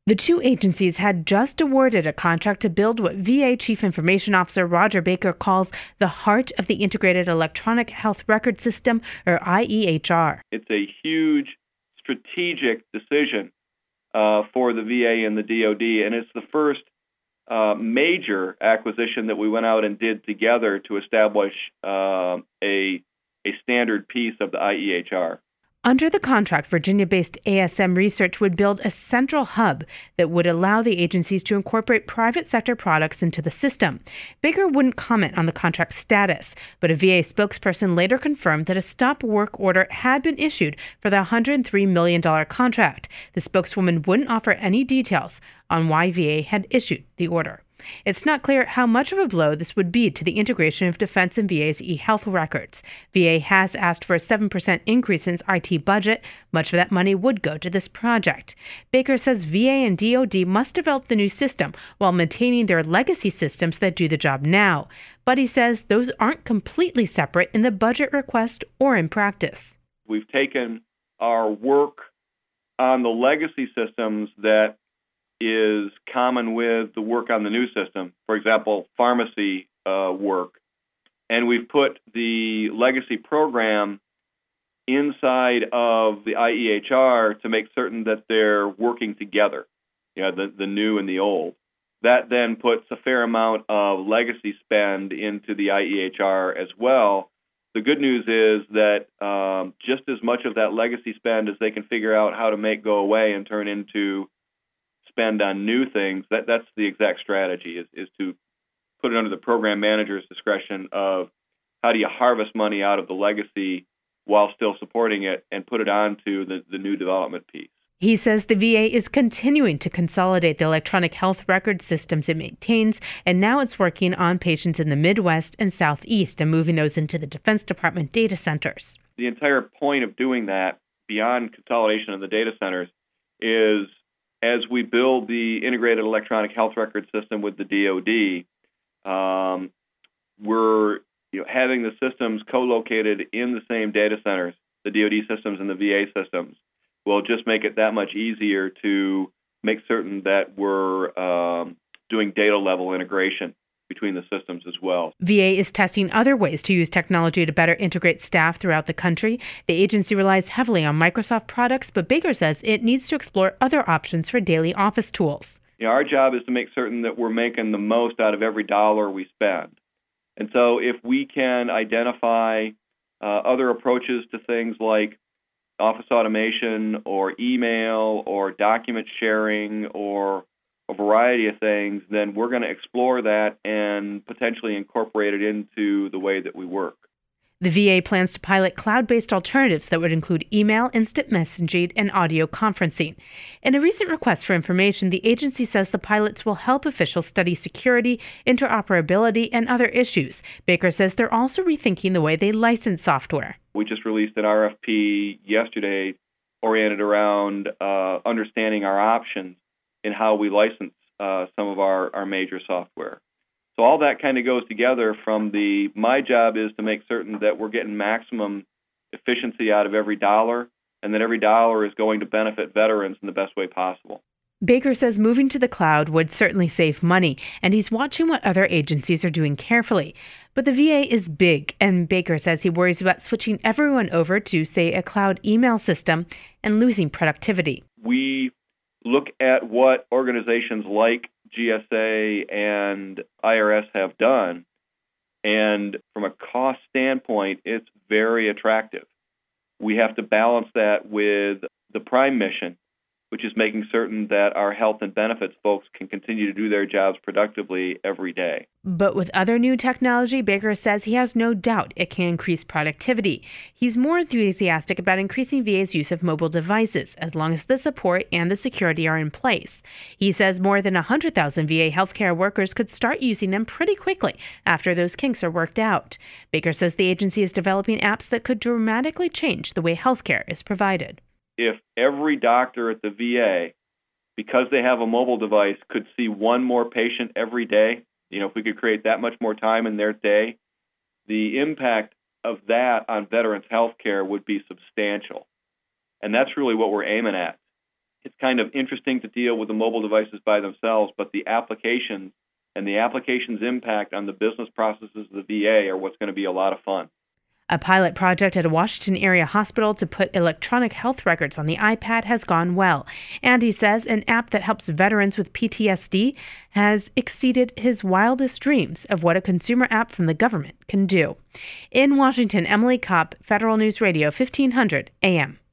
The two agencies had just awarded a contract to build what VA Chief Information Officer Roger Baker calls the heart of the Integrated Electronic Health Record System, or IEHR. It's a huge strategic decision for the VA and the DoD, and it's the first major acquisition that we went out and did together to establish a standard piece of the IEHR. Under the contract, Virginia-based ASM Research would build a central hub that would allow the agencies to incorporate private sector products into the system. Baker wouldn't comment on the contract status, but a VA spokesperson later confirmed that a stop work order had been issued for the $103 million contract. The spokeswoman wouldn't offer any details on why VA had issued the order. It's not clear how much of a blow this would be to the integration of Defense and VA's e-health records. VA has asked for a 7% increase in its IT budget. Much of that money would go to this project. Baker says VA and DoD must develop the new system while maintaining their legacy systems that do the job now. But he says those aren't completely separate in the budget request or in practice. We've taken our work on the legacy systems that is common with the work on the new system, for example, pharmacy work. And we've put the legacy program inside of the IEHR to make certain that they're working together, the new and the old. That then puts a fair amount of legacy spend into the IEHR as well. The good news is that just as much of that legacy spend as they can figure out how to make go away and turn into spend on new things, that's the exact strategy, is to put it under the program manager's discretion of how do you harvest money out of the legacy while still supporting it and put it onto the new development piece. He says the VA is continuing to consolidate the electronic health record systems it maintains, and now it's working on patients in the Midwest and Southeast and moving those into the Defense Department data centers. The entire point of doing that, beyond consolidation of the data centers, is as we build the integrated electronic health record system with the DoD, we're having the systems co-located in the same data centers, the DoD systems and the VA systems, will just make it that much easier to make certain that we're doing data level integration between the systems as well. VA is testing other ways to use technology to better integrate staff throughout the country. The agency relies heavily on Microsoft products, but Baker says it needs to explore other options for daily office tools. Our job is to make certain that we're making the most out of every dollar we spend. And so if we can identify other approaches to things like office automation or email or document sharing or a variety of things, then we're going to explore that and potentially incorporate it into the way that we work. The VA plans to pilot cloud-based alternatives that would include email, instant messaging, and audio conferencing. In a recent request for information, the agency says the pilots will help officials study security, interoperability, and other issues. Baker says they're also rethinking the way they license software. We just released an RFP yesterday oriented around understanding our options in how we license some of our major software. So all that kind of goes together from my job is to make certain that we're getting maximum efficiency out of every dollar and that every dollar is going to benefit veterans in the best way possible. Baker says moving to the cloud would certainly save money, and he's watching what other agencies are doing carefully. But the VA is big, and Baker says he worries about switching everyone over to, say, a cloud email system and losing productivity. We look at what organizations like GSA and IRS have done, and from a cost standpoint, it's very attractive. We have to balance that with the prime mission, which is making certain that our health and benefits folks can continue to do their jobs productively every day. But with other new technology, Baker says he has no doubt it can increase productivity. He's more enthusiastic about increasing VA's use of mobile devices, as long as the support and the security are in place. He says more than 100,000 VA healthcare workers could start using them pretty quickly after those kinks are worked out. Baker says the agency is developing apps that could dramatically change the way healthcare is provided. If every doctor at the VA, because they have a mobile device, could see one more patient every day, if we could create that much more time in their day, the impact of that on veterans' health care would be substantial. And that's really what we're aiming at, it's kind of interesting to deal with the mobile devices by themselves, but the applications and the application's impact on the business processes of the VA are what's going to be a lot of fun. A pilot project at a Washington area hospital to put electronic health records on the iPad has gone well. And he says an app that helps veterans with PTSD has exceeded his wildest dreams of what a consumer app from the government can do. In Washington, Emily Kopp, Federal News Radio, 1500 AM.